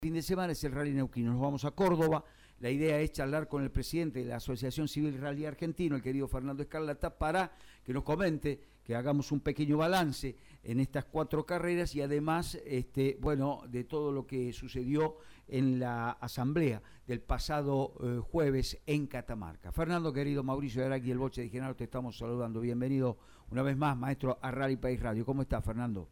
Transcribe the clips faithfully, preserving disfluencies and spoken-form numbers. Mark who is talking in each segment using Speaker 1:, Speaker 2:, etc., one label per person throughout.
Speaker 1: Fin de semana es el Rally Neuquino. Nos vamos a Córdoba. La idea es charlar con el presidente de la Asociación Civil Rally Argentino, el querido Fernando Escarlata, para que nos comente, que hagamos un pequeño balance en estas cuatro carreras y además, este, bueno, de todo lo que sucedió en la asamblea del pasado eh, jueves en Catamarca. Fernando, querido, Mauricio de Araqui, el Boche de Genaro, te estamos saludando. Bienvenido una vez más, maestro, a Rally País Radio. ¿Cómo está, Fernando?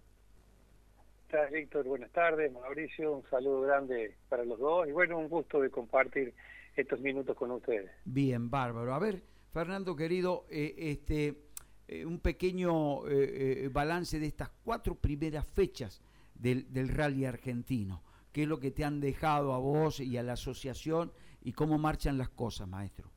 Speaker 2: ¿Cómo estás, Víctor? Buenas tardes, Mauricio, un saludo grande para los dos y bueno, un gusto de compartir estos minutos con ustedes.
Speaker 1: Bien, bárbaro. A ver, Fernando, querido, eh, este, eh, un pequeño eh, eh, balance de estas cuatro primeras fechas del, del rally argentino. ¿Qué es lo que te han dejado a vos y a la asociación y cómo marchan las cosas, maestro?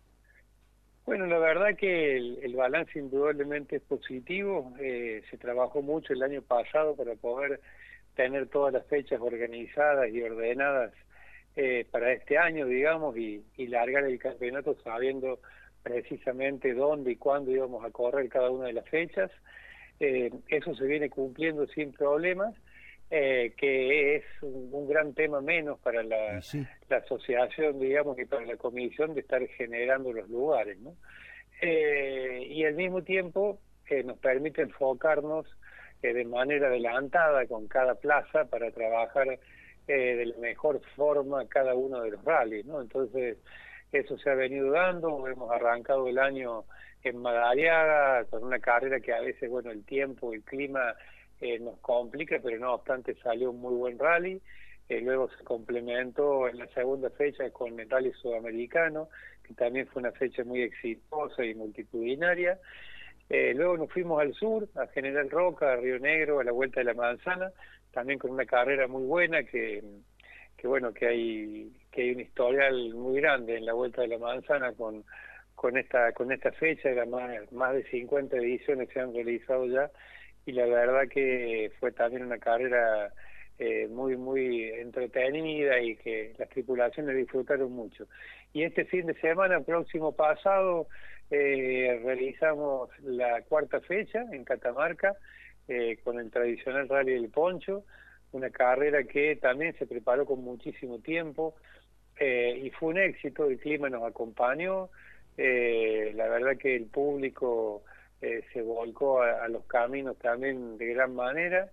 Speaker 2: Bueno, la verdad que el, el balance indudablemente es positivo. Eh, se trabajó mucho el año pasado para poder tener todas las fechas organizadas y ordenadas eh, para este año, digamos, y, y largar el campeonato sabiendo precisamente dónde y cuándo íbamos a correr cada una de las fechas. Eh, eso se viene cumpliendo sin problemas. Eh, que es un, un gran tema menos para la, sí. la asociación, digamos, y para la comisión de estar generando los lugares, ¿no? Eh, y al mismo tiempo eh, nos permite enfocarnos eh, de manera adelantada con cada plaza para trabajar eh, de la mejor forma cada uno de los rallies, ¿no? Entonces, eso se ha venido dando, hemos arrancado el año en Madariaga con una carrera que a veces, bueno, el tiempo, el clima Eh, nos complica, pero no obstante salió un muy buen rally. Eh, luego se complementó en la segunda fecha con el rally sudamericano, que también fue una fecha muy exitosa y multitudinaria. Eh, luego nos fuimos al sur, a General Roca, a Río Negro, a la Vuelta de la Manzana, también con una carrera muy buena que, que bueno, que hay que hay un historial muy grande en la Vuelta de la Manzana con con esta con esta fecha. Era más, más de cincuenta ediciones se han realizado ya, y la verdad que fue también una carrera eh, muy muy entretenida y que las tripulaciones disfrutaron mucho. Y este fin de semana, próximo pasado, eh, realizamos la cuarta fecha en Catamarca eh, con el tradicional Rally del Poncho, una carrera que también se preparó con muchísimo tiempo eh, y fue un éxito. El clima nos acompañó, eh, la verdad que el público Eh, se volcó a, a los caminos también de gran manera.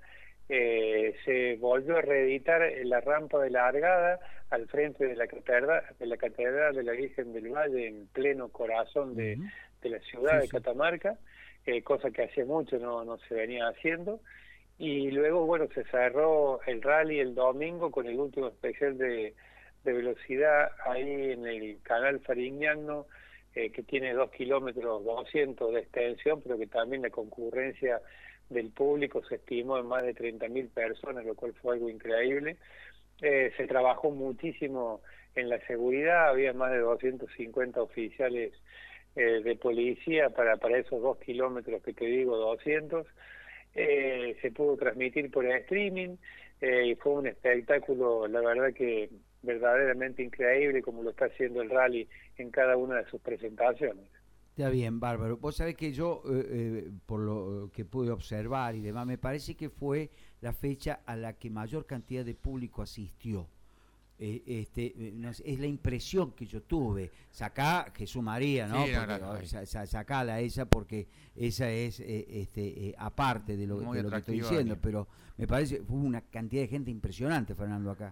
Speaker 2: Eh, se volvió a reeditar la rampa de largada al frente de la catedral de la catedral de la Virgen del Valle, en pleno corazón de, uh-huh. de la ciudad sí, de Catamarca, eh, cosa que hace mucho no, no se venía haciendo. Y luego, bueno, se cerró el rally el domingo con el último especial de, de velocidad ahí en el canal Farignano, Eh, que tiene dos kilómetros doscientos de extensión, pero que también la concurrencia del público se estimó en más de treinta mil personas, lo cual fue algo increíble. Eh, se trabajó muchísimo en la seguridad, había más de doscientos cincuenta oficiales eh, de policía para, para esos dos kilómetros que te digo, doscientos. Eh, se pudo transmitir por streaming eh, y fue un espectáculo, la verdad que verdaderamente increíble, como lo está haciendo el rally en cada una de sus presentaciones.
Speaker 1: Está bien, bárbaro. Vos sabés que yo, eh, eh, por lo que pude observar y demás, me parece que fue la fecha a la que mayor cantidad de público asistió. Eh, este, no sé, es la impresión que yo tuve. Sacá Jesús María, ¿no?
Speaker 3: Sí,
Speaker 1: porque,
Speaker 3: no, no,
Speaker 1: no. Sacala esa porque esa es eh, este eh, aparte de lo, de lo que estoy diciendo, ¿eh? Pero me parece que hubo una cantidad de gente impresionante, Fernando, acá.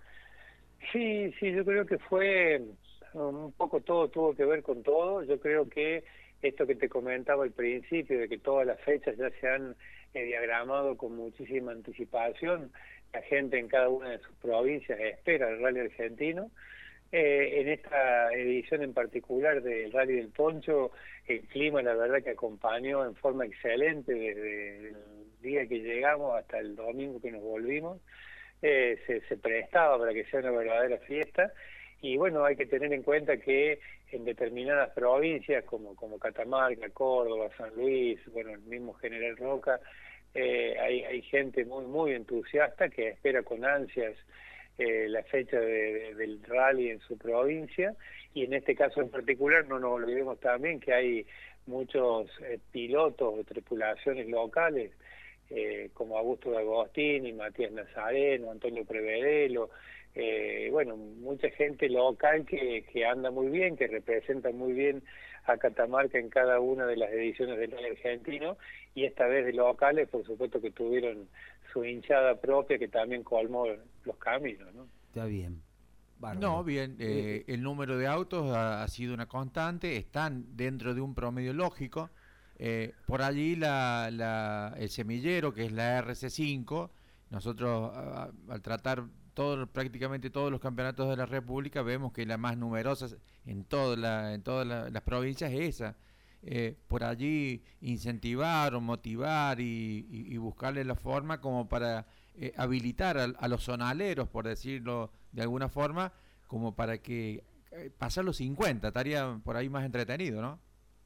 Speaker 2: Sí, sí, yo creo que fue un poco todo, tuvo que ver con todo. Yo creo que esto que te comentaba al principio, de que todas las fechas ya se han eh, diagramado con muchísima anticipación, la gente en cada una de sus provincias espera el rally argentino. Eh, en esta edición en particular del Rally del Poncho, el clima la verdad que acompañó en forma excelente desde el día que llegamos hasta el domingo que nos volvimos. Eh, se, se prestaba para que sea una verdadera fiesta. Y bueno, hay que tener en cuenta que en determinadas provincias como, como Catamarca, Córdoba, San Luis, bueno, el mismo General Roca, eh, hay, hay gente muy muy entusiasta que espera con ansias eh, la fecha de, de, del rally en su provincia. Y en este caso en particular no nos olvidemos también que hay muchos eh, pilotos de tripulaciones locales, Eh, como Augusto de Agostini, Matías Nazareno, Antonio Prevedelo, eh, bueno, mucha gente local que, que anda muy bien, que representa muy bien a Catamarca en cada una de las ediciones del Rally Argentino, y esta vez de locales, por supuesto que tuvieron su hinchada propia que también colmó los caminos, ¿no?
Speaker 1: Está bien. Bárbaro.
Speaker 3: No, bien, eh, el número de autos ha, ha sido una constante, están dentro de un promedio lógico. Eh, por allí la, la, el semillero, que es la R C cinco, nosotros a, al tratar todo, prácticamente todos los campeonatos de la República, vemos que la más numerosa en, toda la, en todas la, las provincias es esa. Eh, por allí incentivar o motivar y, y, y buscarle la forma como para eh, habilitar a, a los zonaleros, por decirlo de alguna forma, como para que eh, pasar los cincuenta, estaría por ahí más entretenido, ¿no?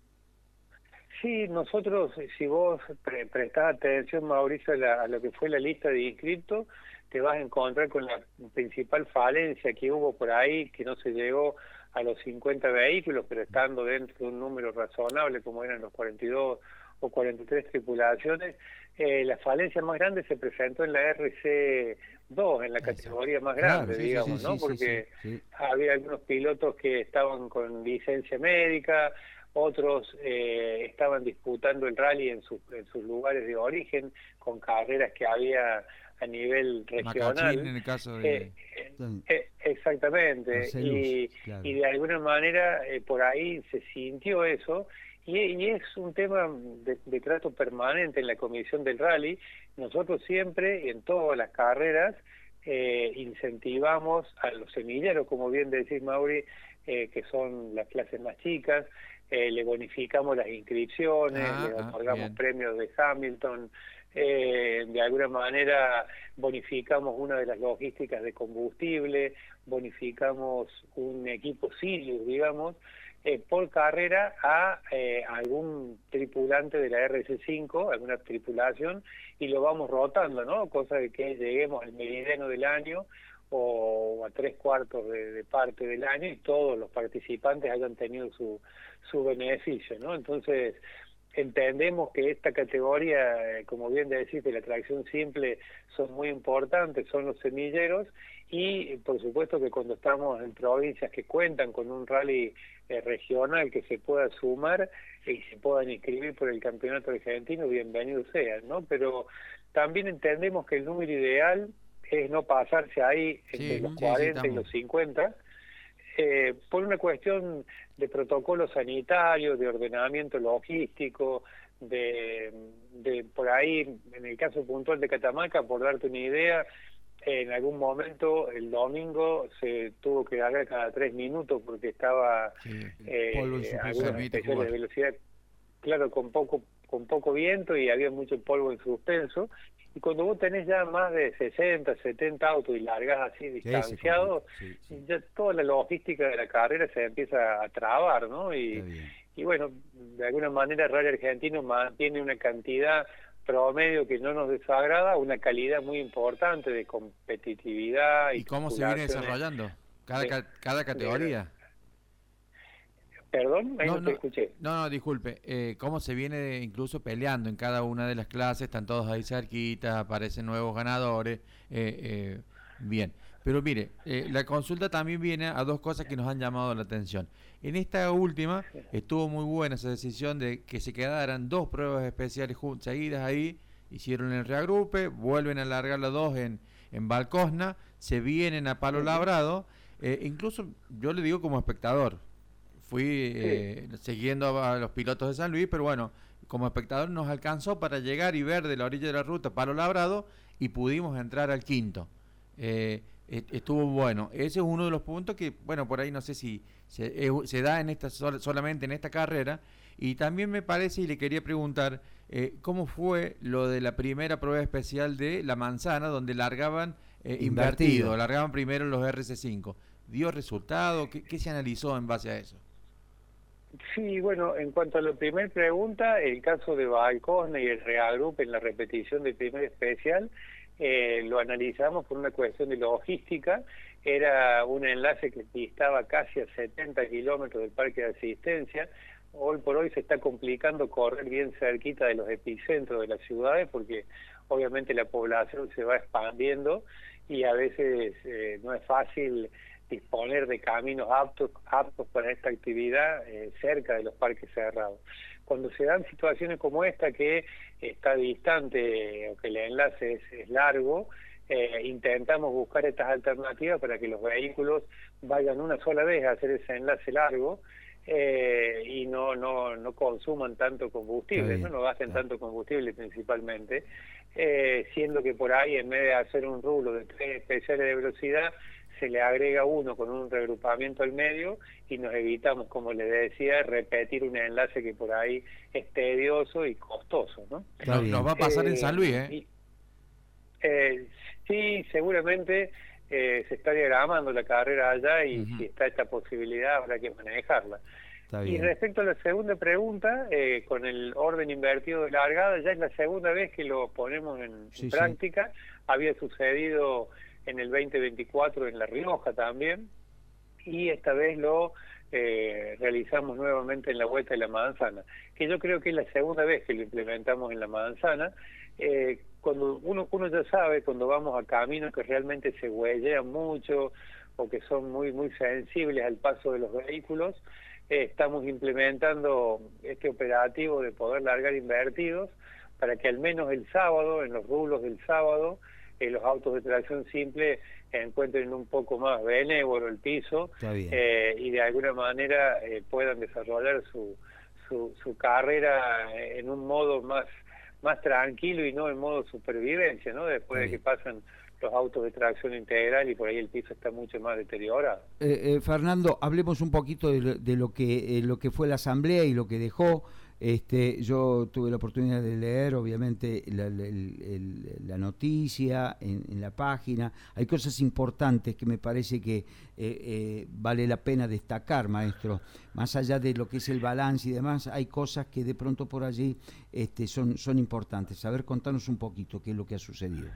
Speaker 2: Sí, nosotros, si vos pre prestás atención, Mauricio, a, la, a lo que fue la lista de inscriptos, te vas a encontrar con la principal falencia que hubo por ahí, que no se llegó a los cincuenta vehículos, pero estando dentro de un número razonable, como eran los cuarenta y dos o cuarenta y tres tripulaciones. Eh, la falencia más grande se presentó en la R C dos, en la categoría más grande,
Speaker 1: claro, sí,
Speaker 2: digamos,
Speaker 1: sí,
Speaker 2: ¿no?
Speaker 1: sí,
Speaker 2: Porque
Speaker 1: sí, sí.
Speaker 2: había algunos pilotos que estaban con licencia médica, otros eh, estaban disputando el rally en, su, en sus lugares de origen, con carreras que había a nivel regional.
Speaker 3: Macachín, en el caso de...
Speaker 2: Eh, eh, exactamente, y,
Speaker 1: claro.
Speaker 2: y de alguna manera eh, por ahí se sintió eso, y, y es un tema de, de trato permanente en la comisión del rally. Nosotros siempre, en todas las carreras, eh, incentivamos a los semilleros, como bien decís, Mauri, eh, que son las clases más chicas, eh, le bonificamos las inscripciones,
Speaker 3: ah,
Speaker 2: le
Speaker 3: ah,
Speaker 2: otorgamos
Speaker 3: bien.
Speaker 2: premios de Hamilton, eh, de alguna manera bonificamos una de las logísticas de combustible, bonificamos un equipo Sirius, digamos, eh, por carrera a eh, algún tripulante de la R C cinco, alguna tripulación, y lo vamos rotando, ¿no? Cosa de que lleguemos al meridiano del año o a tres cuartos de, de parte del año y todos los participantes hayan tenido su, su beneficio, ¿no? Entonces, entendemos que esta categoría, como bien decís, de la tracción simple, son muy importantes, son los semilleros, y por supuesto que cuando estamos en provincias que cuentan con un rally eh, regional que se pueda sumar y se puedan inscribir por el campeonato argentino, bienvenido sean, ¿no? Pero también entendemos que el número ideal es no pasarse ahí entre
Speaker 3: Sí,
Speaker 2: los
Speaker 3: sí,
Speaker 2: cuarenta
Speaker 3: sí,
Speaker 2: y los cincuenta, eh, por una cuestión de protocolo sanitario, de ordenamiento logístico, de, de por ahí, en el caso puntual de Catamarca, por darte una idea, en algún momento el domingo se tuvo que dar cada tres minutos porque estaba
Speaker 3: Sí,
Speaker 2: eh,
Speaker 1: polvo en su
Speaker 2: algunos
Speaker 3: permite
Speaker 2: especiales
Speaker 3: jugar.
Speaker 2: de velocidad, claro, con poco con poco viento, y había mucho polvo en suspenso. Y cuando vos tenés ya más de sesenta, setenta autos y largás así distanciados,
Speaker 1: sí, sí.
Speaker 2: ya toda la logística de la carrera se empieza a trabar, ¿no? Y, y bueno, de alguna manera el Rally Argentino mantiene una cantidad promedio que no nos desagrada, una calidad muy importante de competitividad.
Speaker 3: ¿Y cómo se viene desarrollando? Cada,
Speaker 2: de,
Speaker 3: cada categoría.
Speaker 2: De, Perdón, ahí no,
Speaker 3: no,
Speaker 2: te
Speaker 3: no
Speaker 2: escuché.
Speaker 3: No, no, disculpe. Eh, ¿Cómo se viene incluso peleando en cada una de las clases? Están todos ahí cerquita, aparecen nuevos ganadores. Eh, eh, bien. Pero mire, eh, la consulta también viene a dos cosas que nos han llamado la atención. En esta última estuvo muy buena esa decisión de que se quedaran dos pruebas especiales seguidas ahí. Hicieron el reagrupe, vuelven a largar las dos en, en Balcosna, se vienen a Palo Labrado. Eh, incluso yo le digo como espectador. Fui eh, sí. siguiendo a los pilotos de San Luis, pero bueno, como espectador nos alcanzó para llegar y ver de la orilla de la ruta Palo Labrado y pudimos entrar al quinto. Eh, estuvo bueno. Ese es uno de los puntos que, bueno, por ahí no sé si se, eh, se da en esta sol, solamente en esta carrera. Y también me parece, y le quería preguntar, eh, ¿cómo fue lo de la primera prueba especial de La Manzana, donde largaban eh, invertido. invertido, largaban primero los R C cinco? ¿Dio resultado? ¿Qué, qué se analizó en base a eso?
Speaker 2: Sí, bueno, en cuanto a la primera pregunta, el caso de Balcosna y el reagrupe en la repetición del primer especial, eh, lo analizamos por una cuestión de logística. Era un enlace que distaba casi a setenta kilómetros del parque de asistencia. Hoy por hoy se está complicando correr bien cerquita de los epicentros de las ciudades porque obviamente la población se va expandiendo y a veces eh, no es fácil disponer de caminos aptos, aptos para esta actividad eh, cerca de los parques cerrados. Cuando se dan situaciones como esta, que está distante o que el enlace es, es largo, eh, intentamos buscar estas alternativas para que los vehículos vayan una sola vez a hacer ese enlace largo eh, y no, no, no consuman tanto combustible, bien, no, no gasten claro. tanto combustible principalmente, eh, siendo que por ahí en vez de hacer un rulo de tres especiales de velocidad, se le agrega uno con un reagrupamiento al medio y nos evitamos, como les decía, repetir un enlace que por ahí es tedioso y costoso, ¿no?
Speaker 3: Nos, nos va a pasar eh, en San Luis, ¿eh?
Speaker 2: Y, eh sí, seguramente eh, se está diagramando la carrera allá y uh-huh. si está esta posibilidad habrá que manejarla. Y respecto a la segunda pregunta, eh, con el orden invertido de largada, ya es la segunda vez que lo ponemos en, sí, en práctica. Sí. Había sucedido en el veinte veinticuatro en La Rioja también, y esta vez lo eh, realizamos nuevamente en la Vuelta de la Manzana, que yo creo que es la segunda vez que lo implementamos en la Manzana. Eh, cuando uno, uno ya sabe, cuando vamos a caminos que realmente se huellean mucho o que son muy, muy sensibles al paso de los vehículos, eh, estamos implementando este operativo de poder largar invertidos para que al menos el sábado, en los rublos del sábado, Eh, los autos de tracción simple encuentren un poco más benévolo el piso eh, y de alguna manera eh, puedan desarrollar su, su, su carrera en un modo más, más tranquilo y no en modo supervivencia, ¿no? Después de que pasan los autos de tracción integral y por ahí el piso está mucho más deteriorado.
Speaker 1: Eh, eh, Fernando, hablemos un poquito de lo, de lo que eh, lo que fue la asamblea y lo que dejó. Este, yo tuve la oportunidad de leer, obviamente, la, la, el, la noticia en, en la página. Hay cosas importantes que me parece que eh, eh, vale la pena destacar, maestro. Más allá de lo que es el balance y demás, hay cosas que de pronto por allí este, son, son importantes. A ver, contanos un poquito qué es lo que ha sucedido.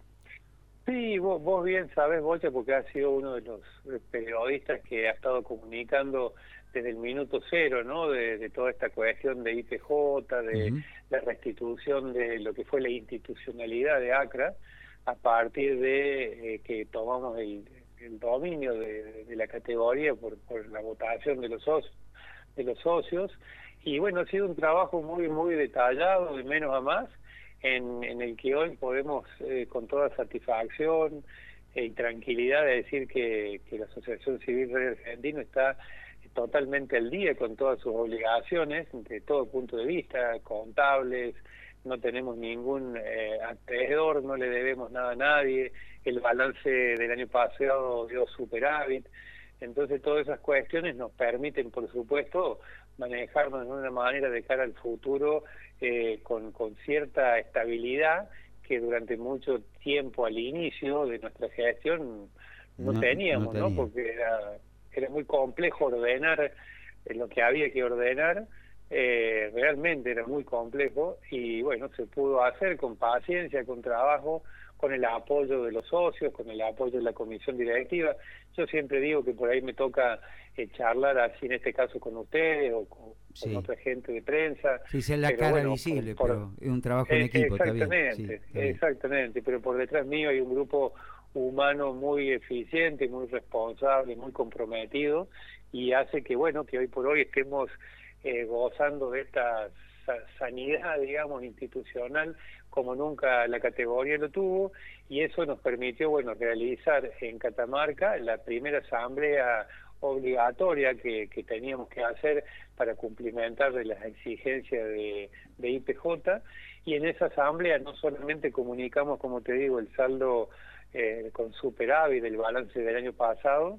Speaker 2: Sí, vos, vos bien sabés, Bocha, porque has sido uno de los periodistas que ha estado comunicando desde el minuto cero, ¿no? De, de toda esta cuestión de I P J, de uh-huh. la restitución de lo que fue la institucionalidad de ACRA, a partir de eh, que tomamos el, el dominio de, de la categoría por, por la votación de los socios, de los socios. Y bueno, ha sido un trabajo muy, muy detallado, de menos a más, en, en el que hoy podemos eh, con toda satisfacción y tranquilidad de decir que, que la Asociación Civil Rally Argentino está totalmente al día con todas sus obligaciones, de todo punto de vista, contables, no tenemos ningún eh, acreedor, no le debemos nada a nadie, el balance del año pasado dio superávit, entonces todas esas cuestiones nos permiten, por supuesto, manejarnos de una manera de cara al futuro eh, con, con cierta estabilidad que durante mucho tiempo al inicio de nuestra gestión no, no teníamos, no, tenía. ¿no? Porque era, era muy complejo ordenar lo que había que ordenar, eh, realmente era muy complejo y bueno, se pudo hacer con paciencia, con trabajo, con el apoyo de los socios, con el apoyo de la comisión directiva. Yo siempre digo que por ahí me toca eh, charlar así en este caso con ustedes o con, sí. con otra gente de prensa.
Speaker 1: Sí, es la cara bueno, visible, por, pero es un trabajo en
Speaker 2: eh,
Speaker 1: equipo.
Speaker 2: Exactamente,
Speaker 1: está bien. Sí, está
Speaker 2: exactamente, bien. Pero por detrás mío hay un grupo humano muy eficiente, muy responsable, muy comprometido y hace que, bueno, que hoy por hoy estemos eh, gozando de esta sanidad, digamos, institucional como nunca la categoría lo tuvo, y eso nos permitió, bueno, realizar en Catamarca la primera asamblea obligatoria que, que teníamos que hacer para cumplimentar de las exigencias de, de I P J, y en esa asamblea no solamente comunicamos, como te digo, el saldo eh, con superávit del balance del año pasado,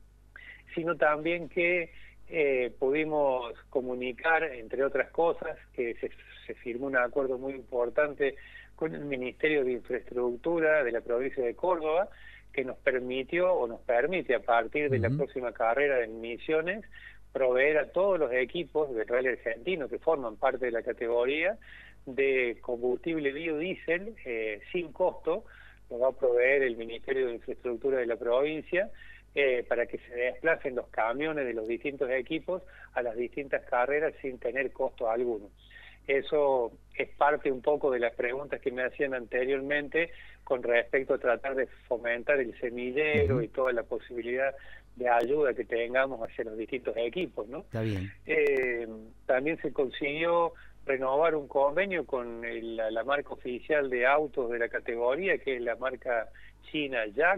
Speaker 2: sino también que eh, pudimos comunicar, entre otras cosas, que se, se firmó un acuerdo muy importante con el Ministerio de Infraestructura de la provincia de Córdoba, que nos permitió o nos permite a partir de uh-huh. la próxima carrera de Misiones proveer a todos los equipos del Rally Argentino que forman parte de la categoría de combustible biodiesel eh, sin costo. Nos va a proveer el Ministerio de Infraestructura de la provincia eh, para que se desplacen los camiones de los distintos equipos a las distintas carreras sin tener costo alguno. Eso es parte un poco de las preguntas que me hacían anteriormente con respecto a tratar de fomentar el semillero uh-huh. y toda la posibilidad de ayuda que tengamos hacia los distintos equipos, ¿no?
Speaker 1: Está bien.
Speaker 2: Eh, también se consiguió renovar un convenio con el, la, la marca oficial de autos de la categoría, que es la marca china Jack.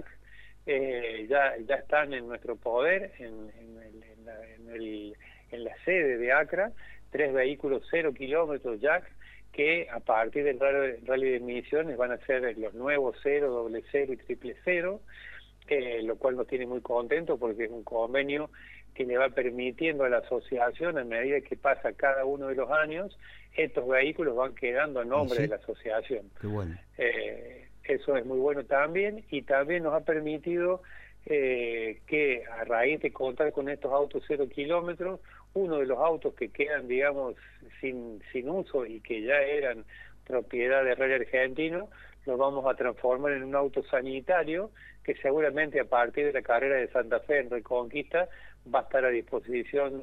Speaker 2: Eh, ya ya están en nuestro poder, en, en, el, en, la, en, el, en la sede de Acra, tres vehículos cero kilómetros Jack, que a partir del rally, rally de Misiones van a ser los nuevos cero, doble cero y triple cero, eh, lo cual nos tiene muy contentos porque es un convenio que le va permitiendo a la asociación, a medida que pasa cada uno de los años, estos vehículos van quedando a nombre ¿Sí? de la asociación.
Speaker 1: Qué bueno.
Speaker 2: Eh, eso es muy bueno también, y también nos ha permitido eh, que a raíz de contar con estos autos cero kilómetros, uno de los autos que quedan, digamos, sin, sin uso y que ya eran propiedad de Rally Argentino, lo vamos a transformar en un auto sanitario que seguramente a partir de la carrera de Santa Fe en Reconquista va a estar a disposición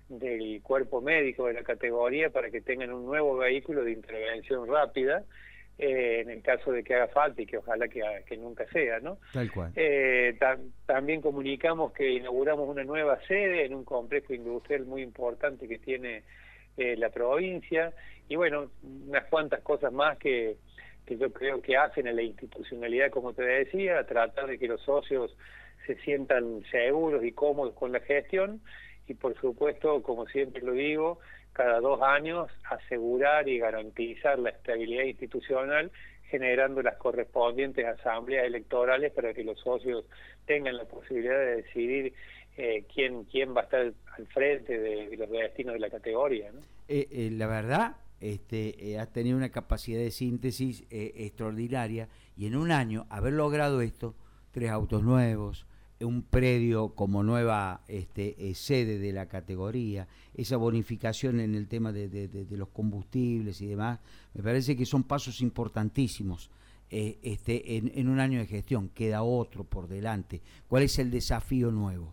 Speaker 2: del cuerpo médico de la categoría para que tengan un nuevo vehículo de intervención rápida, eh, en el caso de que haga falta y que ojalá que, que nunca sea, ¿no?
Speaker 1: Tal cual.
Speaker 2: Eh, ta también comunicamos que inauguramos una nueva sede en un complejo industrial muy importante que tiene eh, la provincia, y bueno, unas cuantas cosas más que, que yo creo que hacen a la institucionalidad, como te decía, a tratar de que los socios se sientan seguros y cómodos con la gestión, y por supuesto, como siempre lo digo, cada dos años asegurar y garantizar la estabilidad institucional, generando las correspondientes asambleas electorales para que los socios tengan la posibilidad de decidir eh, quién quién va a estar al frente de, de los destinos de la categoría, ¿no?
Speaker 1: Eh, eh, la verdad, este, eh, has tenido una capacidad de síntesis eh, extraordinaria, y en un año haber logrado esto, tres autos nuevos, un predio como nueva este, eh, sede de la categoría, esa bonificación en el tema de, de, de, de los combustibles y demás, me parece que son pasos importantísimos eh, este, en, en un año de gestión. Queda otro por delante. ¿Cuál es el desafío nuevo?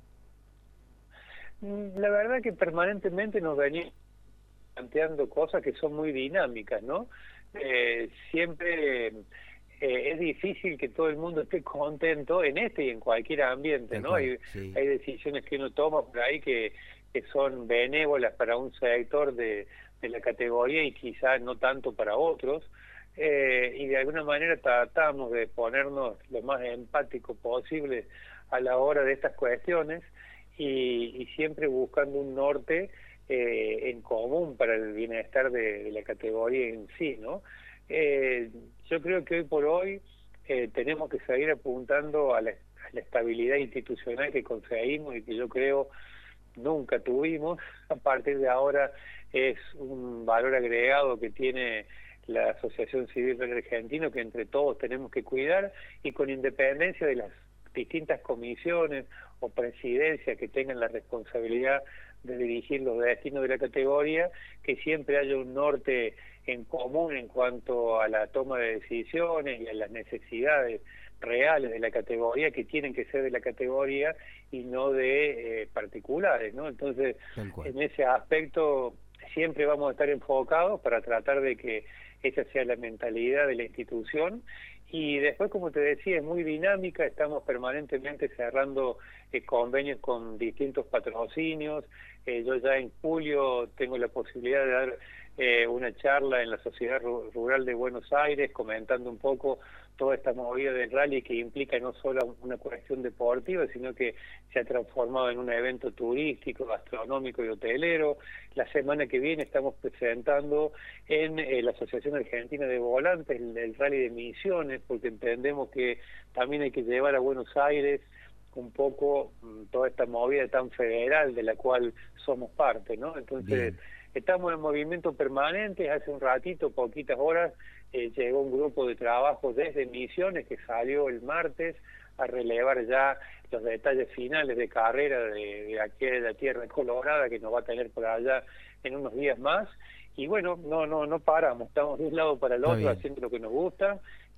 Speaker 2: La verdad que permanentemente nos venimos planteando cosas que son muy dinámicas, ¿no? Eh, siempre... Eh, es difícil que todo el mundo esté contento en este y en cualquier ambiente, ¿no? Hay, sí. hay decisiones que uno toma por ahí que, que son benévolas para un sector de, de la categoría y quizás no tanto para otros, eh, y de alguna manera tratamos de ponernos lo más empático posible a la hora de estas cuestiones, y, y siempre buscando un norte eh, en común para el bienestar de, de la categoría en sí, ¿no? Eh, yo creo que hoy por hoy eh, tenemos que seguir apuntando a la, a la estabilidad institucional que conseguimos y que yo creo nunca tuvimos. A partir de ahora es un valor agregado que tiene la Asociación Civil del Argentino, que entre todos tenemos que cuidar, y con independencia de las distintas comisiones o presidencias que tengan la responsabilidad de dirigir los destinos de la categoría, que siempre haya un norte en común en cuanto a la toma de decisiones y a las necesidades reales de la categoría, que tienen que ser de la categoría y no de eh, particulares, ¿no? Entonces, en ese aspecto siempre vamos a estar enfocados para tratar de que esa sea la mentalidad de la institución. Y después, como te decía, es muy dinámica, estamos permanentemente cerrando eh, convenios con distintos patrocinios. Eh, yo ya en julio tengo la posibilidad de dar eh, una charla en la Sociedad Rural de Buenos Aires, comentando un poco toda esta movida del rally, que implica no solo una cuestión deportiva, sino que se ha transformado en un evento turístico, gastronómico y hotelero. La semana que viene estamos presentando en eh, la Asociación Argentina de Volantes el, el rally de Misiones, porque entendemos que también hay que llevar a Buenos Aires un poco mm, toda esta movida tan federal de la cual somos parte, ¿no? Entonces, bien, estamos en movimiento permanente. Hace un ratito, poquitas horas, eh, llegó un grupo de trabajo desde Misiones que salió el martes a relevar ya los detalles finales de carrera de, de aquí de la Tierra Colorada, que nos va a tener por allá en unos días más. Y bueno, no no no paramos, estamos de un lado para el otro haciendo lo que nos gusta,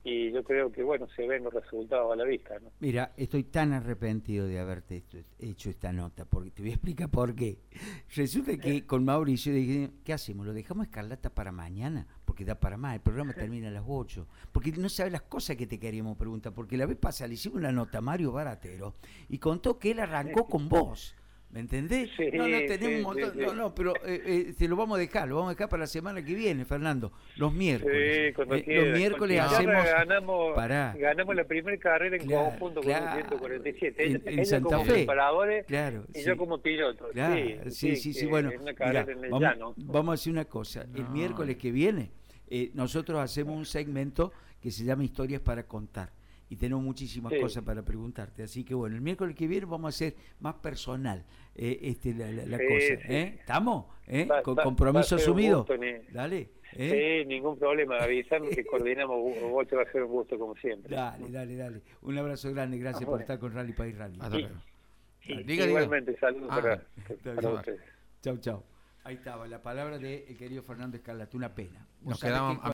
Speaker 2: y yo creo que, bueno, se ven los resultados a la vista, ¿no?
Speaker 1: Mira, estoy tan arrepentido de haberte esto- hecho esta nota, porque te voy a explicar por qué. Resulta que con Mauricio dije, ¿qué hacemos? ¿Lo dejamos Escarlata para mañana? Porque da para más, el programa termina a las ocho. Porque no sabes las cosas que te queríamos preguntar, porque la vez pasada le hicimos una nota a Mario Baratero y contó que él arrancó con vos. ¿Me entendés?
Speaker 2: Sí,
Speaker 1: no, no, tenemos
Speaker 2: sí,
Speaker 1: un montón.
Speaker 2: sí, sí.
Speaker 1: No, no, pero eh, eh, te lo vamos a dejar, lo vamos a dejar para la semana que viene, Fernando. Los miércoles.
Speaker 2: Sí, cuando
Speaker 1: Eh,
Speaker 2: quiera.
Speaker 1: los miércoles
Speaker 2: Con Tierra
Speaker 1: hacemos.
Speaker 2: ganamos,
Speaker 1: Pará.
Speaker 2: ganamos la primera carrera en
Speaker 1: Claro,
Speaker 2: conjunto
Speaker 1: claro.
Speaker 2: con los ciento cuarenta y siete.
Speaker 1: En-
Speaker 2: Ella,
Speaker 1: en
Speaker 2: ella
Speaker 1: Santa
Speaker 2: como
Speaker 1: Fe.
Speaker 2: preparadores
Speaker 1: Claro,
Speaker 2: y
Speaker 1: sí.
Speaker 2: yo como piloto.
Speaker 1: Claro,
Speaker 2: sí,
Speaker 1: sí, sí, sí,
Speaker 2: que
Speaker 1: bueno,
Speaker 2: es una
Speaker 1: mirá,
Speaker 2: carrera en el
Speaker 1: vamos,
Speaker 2: llano.
Speaker 1: vamos a hacer una cosa, el
Speaker 3: No.
Speaker 1: miércoles que viene eh, nosotros hacemos un segmento que se llama Historias para Contar y tenemos muchísimas
Speaker 2: Sí.
Speaker 1: cosas para preguntarte, así que bueno, el miércoles que viene vamos a hacer más personal eh, este, la, la- la
Speaker 2: Sí,
Speaker 1: cosa,
Speaker 2: sí.
Speaker 1: ¿eh? ¿Estamos? ¿Eh?
Speaker 2: Va-
Speaker 1: Con
Speaker 2: va-
Speaker 1: compromiso
Speaker 2: va a ser un
Speaker 1: asumido.
Speaker 2: gusto, ni-
Speaker 1: Dale, ¿eh?
Speaker 2: Sí, ningún problema. Avisarme que coordinamos. Vos te va a ser un gusto como siempre.
Speaker 1: Dale, dale, dale. Un abrazo grande, gracias
Speaker 2: Ah,
Speaker 1: por
Speaker 2: bueno.
Speaker 1: estar con Rally País Rally.
Speaker 3: Hasta
Speaker 2: Y-
Speaker 3: luego.
Speaker 2: Y-
Speaker 3: Diga, diga.
Speaker 2: igualmente, saludos
Speaker 3: Ah,
Speaker 2: para,
Speaker 1: está
Speaker 2: para
Speaker 1: bien.
Speaker 2: ustedes.
Speaker 1: Chau, chau. Ahí estaba la palabra del querido Fernando Escarlata, una pena. Vos
Speaker 3: Nos
Speaker 1: sabés
Speaker 3: quedamos
Speaker 1: que
Speaker 3: a